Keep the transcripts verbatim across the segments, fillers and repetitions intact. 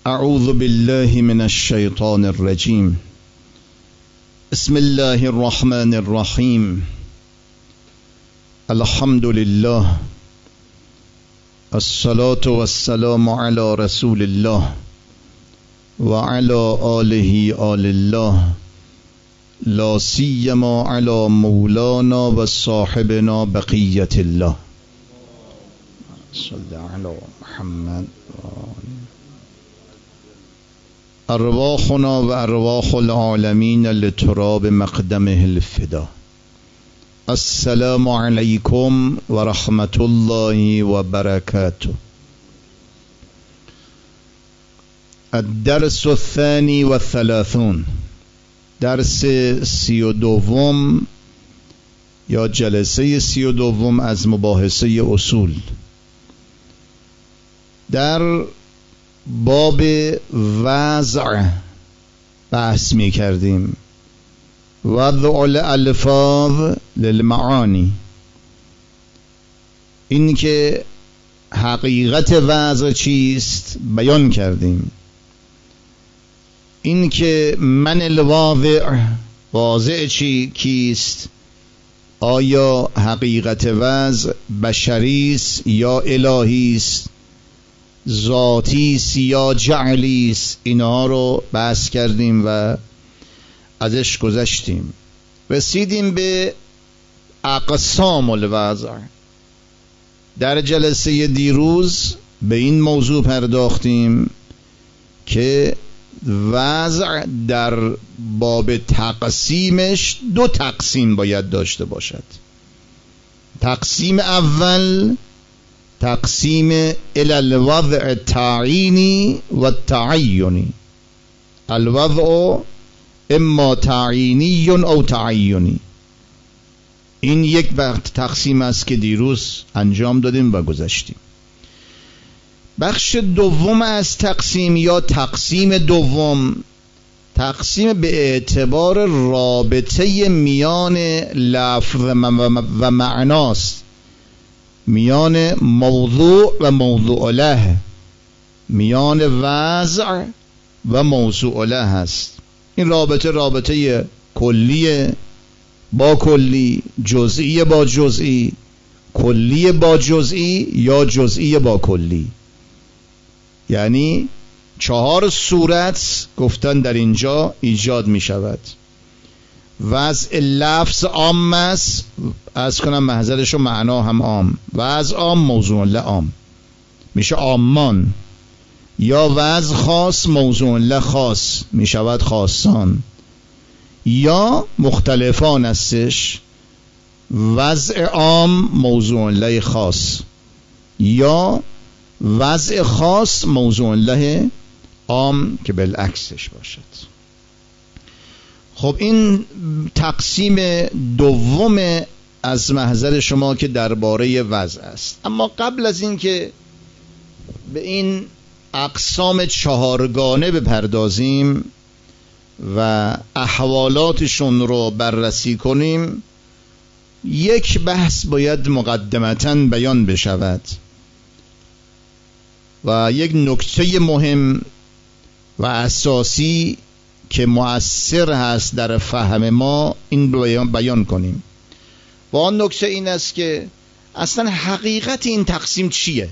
اعوذ بالله من الشیطان الرجیم. بسم الله الرحمن الرحیم. الحمد لله، الصلاة والسلام على رسول الله و علی آله آل الله، لا سیما علی مولانا و صاحبنا بقیت الله. صلی علی محمد. ارواحنا و ارواح العالمین لتراب مقدمه الفدا. السلام علیکم و رحمت الله و برکاته. الدرس الثانی و ثلاثون، درس سی و دوم یا جلسه سی و دوم از مباحثه اصول. در باب وضع بحث می کردیم. وضع الالفاظ للمعانی، این که حقیقت وضع چیست بیان کردیم. این که من الواضع، واضع چی کیست؟ آیا حقیقت وضع بشری است یا الهی است، ذاتی است یا جعلی است؟ اینها رو بحث کردیم و ازش گذشتیم. رسیدیم به اقسام الوضع. در جلسه دیروز به این موضوع پرداختیم که وضع در باب تقسیمش دو تقسیم باید داشته باشد. تقسیم اول تقسیم الی الوضع التعیینی و التعیینی. الوضع اما تعیینی او تعیینی. این یک وقت تقسیم است که دیروز انجام دادیم و گذشتیم. بخش دوم از تقسیم یا تقسیم دوم، تقسیم به اعتبار رابطه میان لفظ و معناست، میان موضوع و موضوع له، میان وضع و موضوع له هست. این رابطه رابطه کلی با کلی، جزئی با جزئی، کلی با جزئی یا جزئی با کلی. یعنی چهار صورت گفتن در اینجا ایجاد می شود. وضع لفظ عام است، از کنم محضرش و معنا هم عام. وضع عام موضوع له عام میشه عامان، یا وضع خاص موضوع له خاص می شود خاصان، یا مختلفان استش، وضع عام موضوع له خاص، یا وضع خاص موضوع له عام که بالعکسش باشد. خب این تقسیم دوم از محضر شما که درباره وضع است. اما قبل از این که به این اقسام چهارگانه بپردازیم و احوالاتشون رو بررسی کنیم، یک بحث باید مقدمتاً بیان بشود و یک نکته مهم و اساسی که مؤثر هست در فهم ما این بیان, بیان کنیم. و آن نکته این است که اصلا حقیقت این تقسیم چیه؟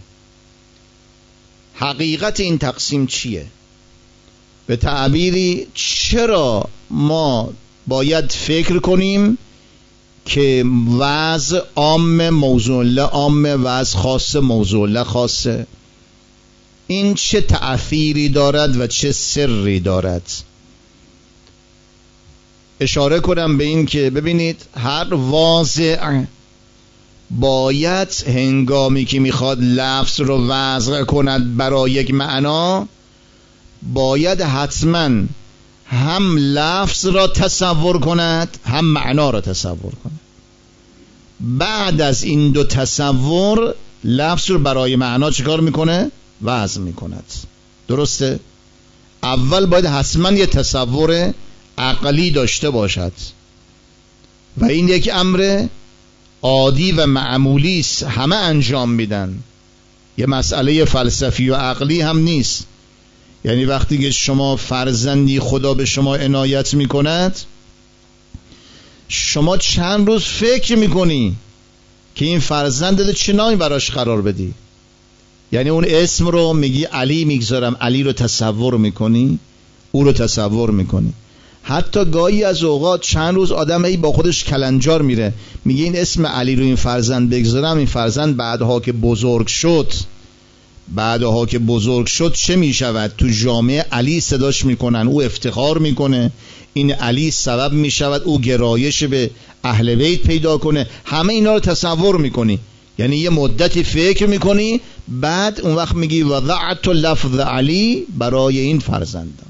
حقیقت این تقسیم چیه؟ به تعبیری چرا ما باید فکر کنیم که وضع عام موضوع له عام، وضع خاص موضوع له خاصه؟ این چه تأثیری دارد و چه سری دارد؟ اشاره کنم به این که ببینید هر واضع باید هنگامی که میخواد لفظ رو وضع کند برای یک معنا، باید حتما هم لفظ را تصور کند هم معنا را تصور کند. بعد از این دو تصور لفظ رو برای معنا چیکار میکنه؟ وضع میکند. درسته؟ اول باید حتما یه تصور عقلی داشته باشد و این یک امر عادی و معمولی است، همه انجام میدن، یه مسئله فلسفی و عقلی هم نیست. یعنی وقتی که شما فرزندی خدا به شما عنایت میکند، شما چند روز فکر میکنی که این فرزندت چه نامی براش قرار بدی. یعنی اون اسم رو میگی علی میگذارم، علی رو تصور میکنی، او رو تصور میکنی. حتی گاهی از اوقات چند روز آدم ای با خودش کلنجار میره، میگه این اسم علی رو این فرزند بگذارم، این فرزند بعدها که بزرگ شد بعدها که بزرگ شد چه میشود؟ تو جامعه علی صداش میکنن، او افتخار میکنه، این علی سبب میشود او گرایش به اهل بیت پیدا کنه. همه اینا رو تصور میکنی، یعنی یه مدتی فکر میکنی، بعد اون وقت میگی وضعت لفظ علی برای این فرزندم.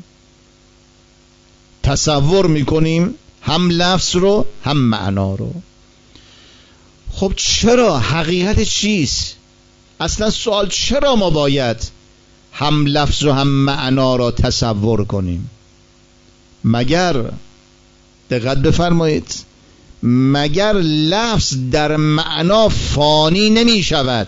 تصور میکنیم هم لفظ رو هم معنا رو. خب چرا؟ حقیقت چیست؟ اصلا سوال چرا ما باید هم لفظ و هم معنا را تصور کنیم؟ مگر دقت بفرمایید، مگر لفظ در معنا فانی نمی شود؟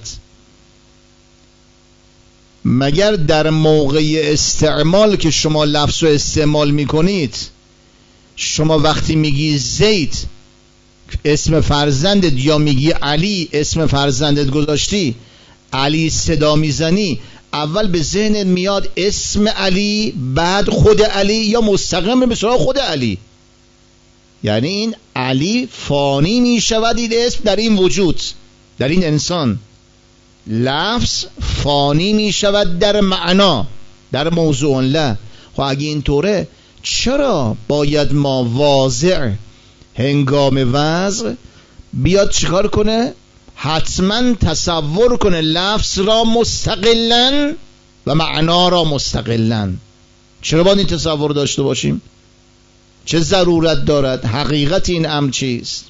مگر در موقع استعمال که شما لفظ رو استعمال می کنید، شما وقتی میگی زید اسم فرزندت یا میگی علی اسم فرزندت گذاشتی، علی صدا میزنی، اول به ذهنت میاد اسم علی بعد خود علی یا مستقیم به سراغ خود علی؟ یعنی این علی فانی میشود، این اسم در این وجود، در این انسان. لفظ فانی میشود در معنا، در موضوع له. خب اگه اینطوره چرا باید ما واضع هنگام وضع بیاد چیکار کنه؟ حتما تصور کنه لفظ را مستقلاً و معنا را مستقلاً. چرا باید این تصور داشته باشیم؟ چه ضرورت دارد؟ حقیقت این امر چیست؟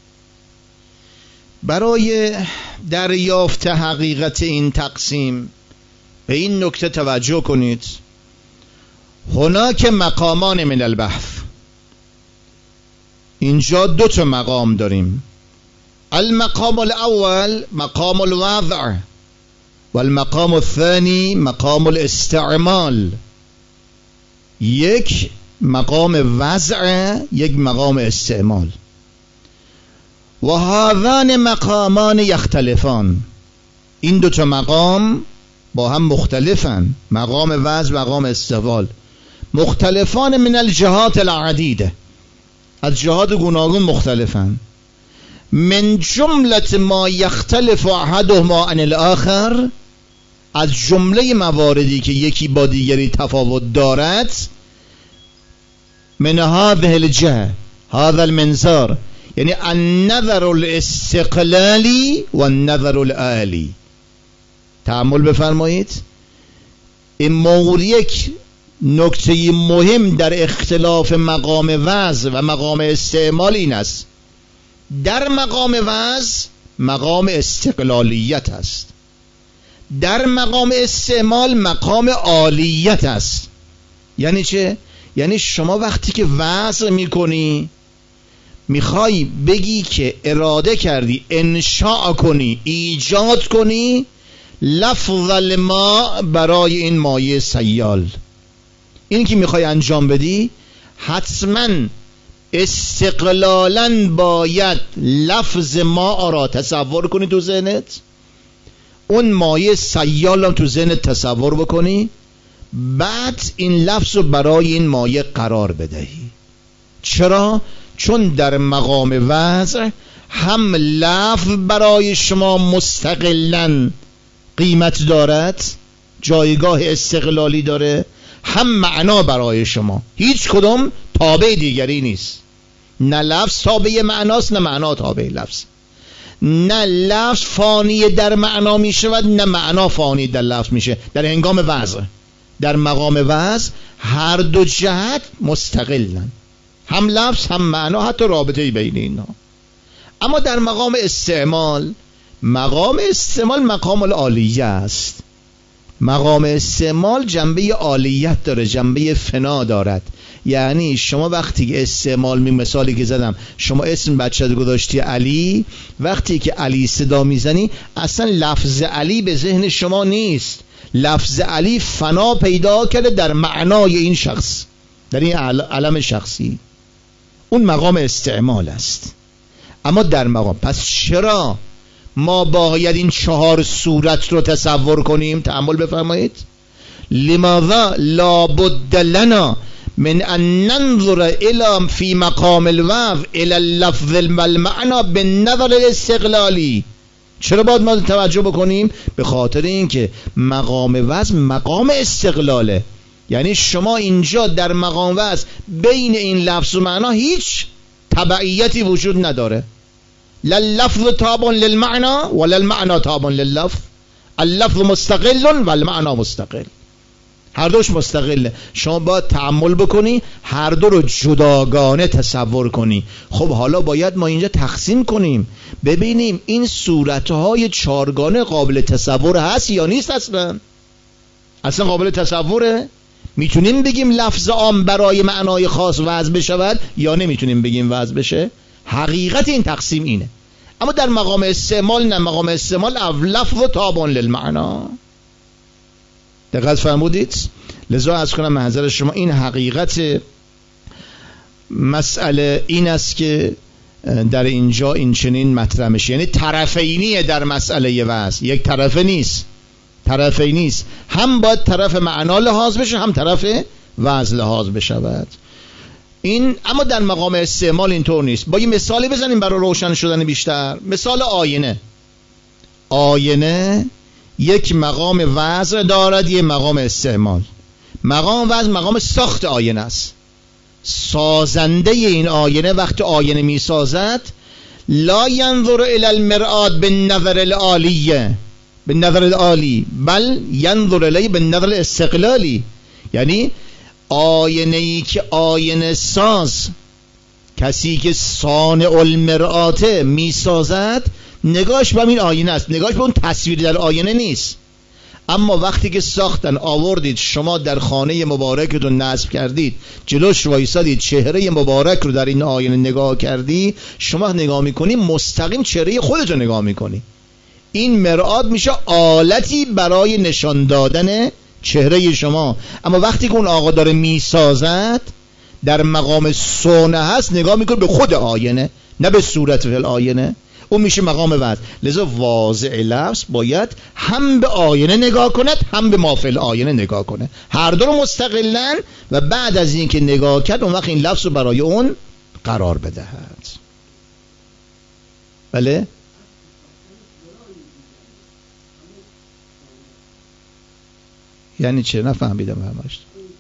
برای دریافت حقیقت این تقسیم به این نکته توجه کنید. هناک مقامان من البحث، اینجا دو تا مقام داریم. المقام الاول مقام الوضع والمقام الثاني مقام الاستعمال. یک مقام وضع، یک مقام استعمال. و هذان مقامان یختلفان، این دو تا مقام با هم مختلفن. مقام وضع و مقام استعمال مختلفان من الجهات العدیده، از جهات گوناگون مختلفن. من جمله ما یختلف احدهما عن الاخر، از جمله مواردی که یکی با دیگری تفاوت دارد. من هذه الجهه هذا المنظار، یعنی النظر الاستقلالی و النظر الآلی. تأمل بفرمایید، این مورد یک نکته مهم در اختلاف مقام وضع و مقام استعمال این است. در مقام وضع مقام استقلالیت است، در مقام استعمال مقام عالیت است. یعنی چه؟ یعنی شما وقتی که وضع میکنی میخوای بگی که اراده کردی انشاء کنی، ایجاد کنی لفظ الماء برای این مایع سیال. این که میخوای انجام بدی، حتما استقلالاً باید لفظ ما را تصور کنی تو ذهنت، اون مایع سیال هم تو ذهنت تصور بکنی، بعد این لفظ رو برای این مایع قرار بدهی. چرا؟ چون در مقام وضع هم لفظ برای شما مستقلاً قیمت دارد، جایگاه استقلالی داره، هم معنا برای شما. هیچ کدوم تابع دیگری نیست. نه لفظ تابع معناست، نه معنا تابع لفظ. نه لفظ فانی در معنا می شود، نه معنا فانی در لفظ میشه. در هنگام وضع، در مقام وضع هر دو جهت مستقلن، هم لفظ هم معنا، حتی رابطه بین اینا. اما در مقام استعمال، مقام استعمال مقام العالیه است. مقام استعمال جنبه عالیت داره، جنبه فنا دارد. یعنی شما وقتی که استعمال می، مثالی که زدم، شما اسم بچه رو گذاشتی علی، وقتی که علی صدا میزنی اصلا لفظ علی به ذهن شما نیست، لفظ علی فنا پیدا کرده در معنای این شخص، در این علم شخصی، اون مقام استعمال است. اما در مقام، پس چرا ما باید این چهار صورت رو تصور کنیم؟ تأمل بفرمایید. لماذا لا بد لنا من ان ننظر الى فی مقام الوضع الى اللفظ والمعنى بالنظر الاستقلالی. چرا باید ما توجه بکنیم؟ به خاطر اینکه مقام وضع مقام استقلاله. یعنی شما اینجا در مقام وضع بین این لفظ و معنا هیچ تبعیتی وجود نداره. لا اللفظ تابع للمعنى ولا المعنى تابع لللفظ، اللفظ مستقل والمعنى مستقل، هر دوش مستقله. شما باید تأمل بکنی، هر دو رو جداگانه تصور کنی. خب حالا باید ما اینجا تقسیم کنیم، ببینیم این صورتهای چارگانه قابل تصور هست یا نیست. اصلا اصلا قابل تصوره؟ میتونیم بگیم لفظ عام برای معنای خاص وضع بشود یا نمیتونیم بگیم وضع بشه؟ حقیقت این تقسیم اینه. اما در مقام استعمال نه، مقام استعمال لفظ تابع للمعنا. دقت فرمودید؟ لذا از کنم محضر شما این حقیقت مسئله این است که در اینجا این چنین مطرح میشه. یعنی طرفینیه در مسئله وضع، یک طرفه نیست، طرفی نیست، هم باید طرف معنا لحاظ بشه هم طرف وضع لحاظ بشود. این اما در مقام استعمال اینطور نیست. با یه مثالی بزنیم برای روشن شدن بیشتر. مثال آینه. آینه یک مقام وضع دارد، یک مقام استعمال. مقام وضع مقام ساخت آینه است. سازنده این آینه وقتی آینه می سازد لا ینظر الی المرآة بالنظر العالیه، بالنظر العالی، بل ینظر الی بالنظر الاستقلالی. یعنی آینه ای که آینه ساز، کسی که صانع المرآة می سازد، نگاش به این آینه است، نگاش به اون تصویر در آینه نیست. اما وقتی که ساختن آوردید، شما در خانه مبارکتون نصب کردید، جلوش وایسادید، چهره مبارک رو در این آینه نگاه کردی، شما نگاه میکنی مستقیم چهره خودت رو نگاه میکنی. این مرآت میشه آلتی برای نشان دادن چهره شما. اما وقتی که اون آقا داره میسازد، در مقام صنع هست، نگاه میکنه به خود آینه نه به صورت فی آینه. اون میشه مقام وضع. لذا واضع لفظ باید هم به آینه نگاه کند هم به ما فی آینه نگاه کنه، هر دو رو مستقلن، و بعد از این که نگاه کرد اون وقت این لفظ رو برای اون قرار بدهد. بله؟ یعنی چه؟ نفهمیدم همش.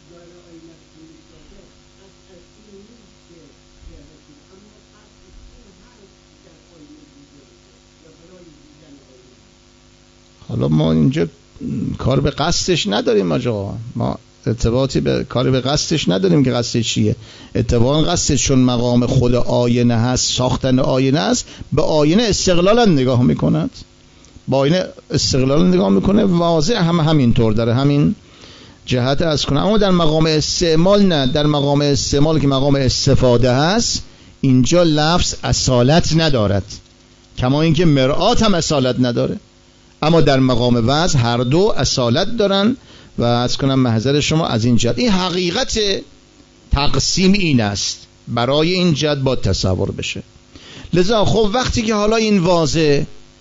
حالا ما اینجا کار به قصدش نداریم، آجا ما ارتباطی به کار به قصدش نداریم که قصدش چیه. اتفاقا قصدش چون مقام خود آینه هست، ساختن آینه است، به آینه استقلالا نگاه میکند، با آینه استقلالا نگاه میکنه. واضح هم همینطور داره همین جهت از کنه. اما در مقام استعمال نه، در مقام استعمال که مقام استفاده هست، اینجا لفظ اصالت ندارد، کما اینکه مرآت هم اصالت نداره. اما در مقام وضع هر دو اصالت دارن و از کنم محضر شما از این جهت. این حقیقت تقسیم این است، برای این جهت با تصور بشه. لذا خب وقتی که حالا این واضح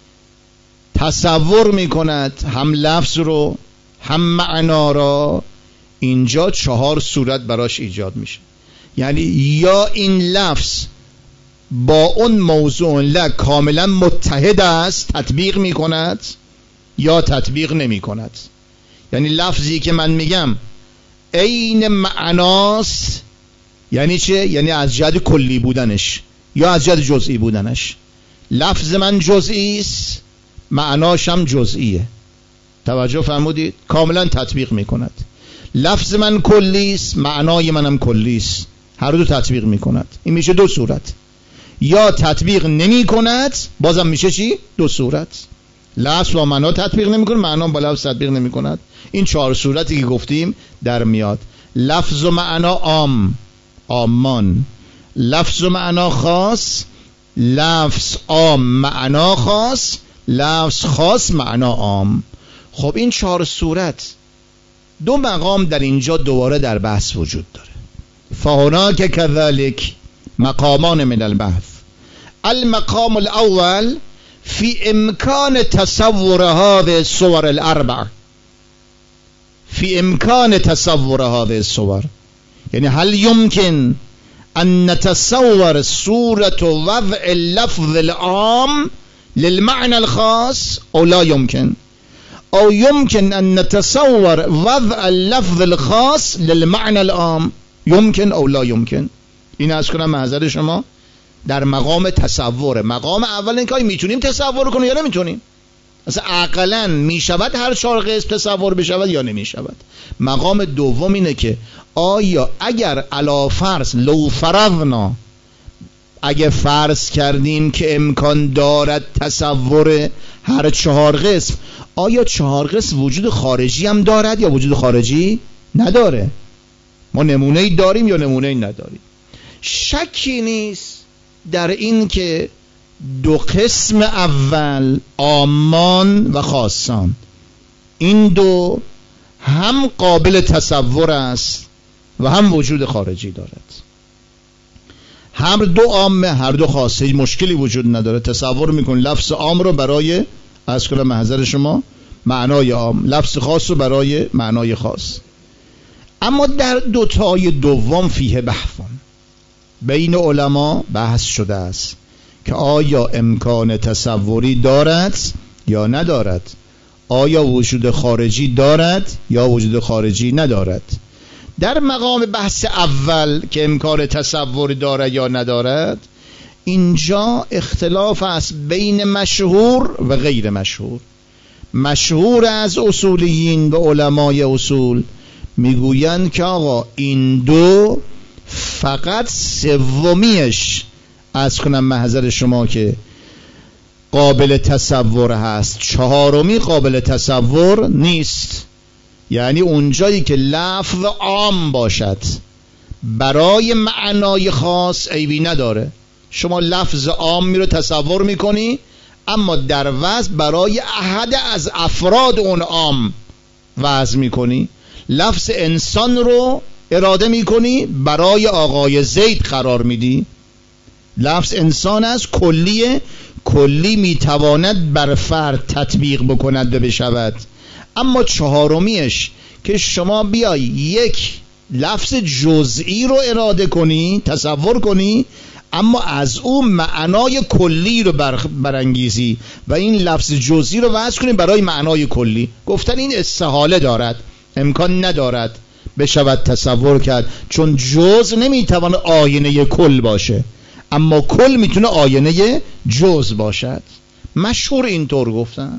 تصور میکند هم لفظ رو هم معنا را، اینجا چهار صورت براش ایجاد میشه. یعنی یا این لفظ با اون موضوع لک کاملا متحد است، تطبیق میکند، یا تطبیق نمی کند. یعنی لفظی که من میگم عین معناست، یعنی چه؟ یعنی از جهت کلی بودنش یا از جهت جزئی بودنش. لفظ من جزئی است، معناش هم جزئیه. توجه فرمودید؟ کاملا تطبیق میکند. لفظ من کلی است، معنای منم کلی است، هر دو تطبیق میکند. این میشه دو صورت. یا تطبیق نمی کند، بازم میشه چی؟ دو صورت. لفظ با معنا تطبیق نمیکنه، معنا با لفظ تطبیق نمیکند. این چهار صورتی که گفتیم در میاد. لفظ و معنا عام، عامان. لفظ و معنا خاص، لفظ عام معنا خاص، لفظ خاص معنا عام. خب این چهار صورت، دو مقام در اینجا دوباره در بحث وجود داره. فهناک كذلك مقامان من البحث. المقام الاول في امكان تصور هذه الصور الاربع، في امكان تصور هذه الصور، يعني هل يمكن ان نتصور صورة وضع اللفظ العام للمعنى الخاص او لا يمكن، او يمكن ان نتصور وضع اللفظ الخاص للمعنى العام، يمكن او لا يمكن. این از کنم محضر شما در مقام تصور. مقام اول این که میتونیم تصور کنیم یا نمیتونیم، اصلا عقلا میشود هر چهار قسم تصور بشود یا نمیشود. مقام دوم اینه که آیا اگر علی فرض لو فرضنا، اگه فرض کردیم که امکان دارد تصور هر چهار قسم، آیا چهار قسم وجود خارجی هم دارد یا وجود خارجی نداره؟ ما نمونه‌ای داریم یا نمونه‌ای نداریم؟ شکی نیست در این که دو قسم اول، عامان و خاصان، این دو هم قابل تصور است و هم وجود خارجی دارد. هر دو عامه، هر دو خاصه، هیچ مشکلی وجود نداره. تصور میکن لفظ عام رو برای از کل محضر شما معنای عام، لفظ خاص رو برای معنای خاص. اما در دوتای دوم فیه بحثون، بین علما بحث شده است که آیا امکان تصوری دارد یا ندارد، آیا وجود خارجی دارد یا وجود خارجی ندارد. در مقام بحث اول که امکان تصوری دارد یا ندارد، اینجا اختلاف است بین مشهور و غیر مشهور. مشهور از اصولیین و علمای اصول میگویند که آقا این دو فقط سومیش از کنم محضر شما که قابل تصور هست، چهارمی قابل تصور نیست. یعنی اونجایی که لفظ عام باشد برای معنای خاص عیبی نداره. شما لفظ عامی رو تصور میکنی اما در وضع برای احد از افراد اون عام وضع میکنی. لفظ انسان رو اراده میکنی برای آقای زید قرار میدی. لفظ انسان از کلیه، کلی میتواند بر فرد تطبیق بکند و بشود. اما چهارمیش که شما بیای یک لفظ جزئی رو اراده کنی، تصور کنی، اما از اون معنای کلی رو بر برانگیزی و این لفظ جزئی رو وضع کنی برای معنای کلی. گفتن این استحاله دارد، امکان ندارد بشود تصور کرد، چون جز نمیتونه آینه کل باشه اما کل میتونه آینه جز باشد. مشهور اینطور گفتن،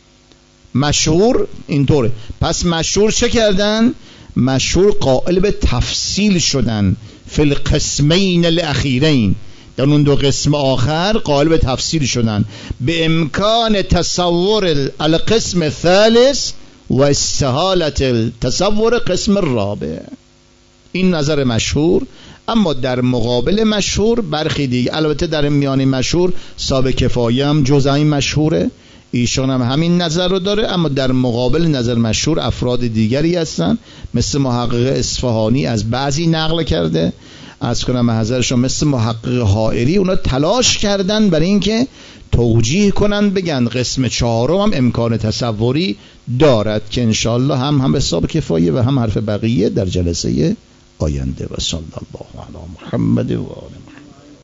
مشهور اینطوره. پس مشهور چه کردن؟ مشهور قائل به تفصیل شدن فی القسمین الاخیرین، در اون دو قسم آخر قائل به تفصیل شدن به امکان تصور القسم الثالث و استحالت التصور قسم الرابع. این نظر مشهور. اما در مقابل مشهور برخی دیگه، البته در میان مشهور صاحب کفایه هم جزئی مشهوره، ایشان هم همین نظر رو داره. اما در مقابل نظر مشهور افراد دیگری هستن، مثل محقق اصفهانی از بعضی نقل کرده، از کنم محضرشون مثل محقق حائری، اونا تلاش کردن برای اینکه توجیه کنن بگن قسم چهارم هم امکان تصوری دارد که انشاءالله هم هم حساب کفایه و هم حرف بقیه در جلسه آینده. و صلی الله علی محمد و آله